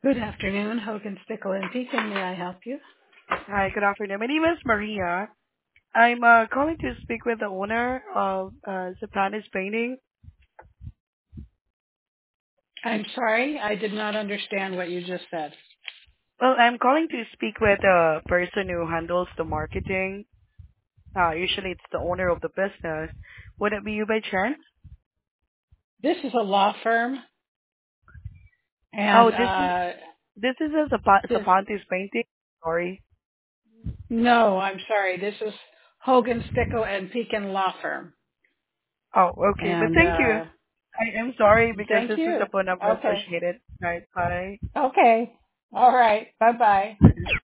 Good afternoon, Hogan Stickle and Pekin. May I help you? Hi, good afternoon. My name is Maria. I'm calling to speak with the owner of Zapanis Painting. I'm sorry, I did not understand what you just said. Well, I'm calling to speak with the person who handles the marketing. Usually it's the owner of the business. Would it be you by chance? This is a law firm, Oh, and this is a this, Zapanis Painting. Sorry. no, I'm sorry. This is Hogan Stickle and Pekin Law Firm, Oh, okay. But and thank you. I am sorry because thank this is you. the phone number Okay, associated. Right, bye. okay, all right. Bye bye.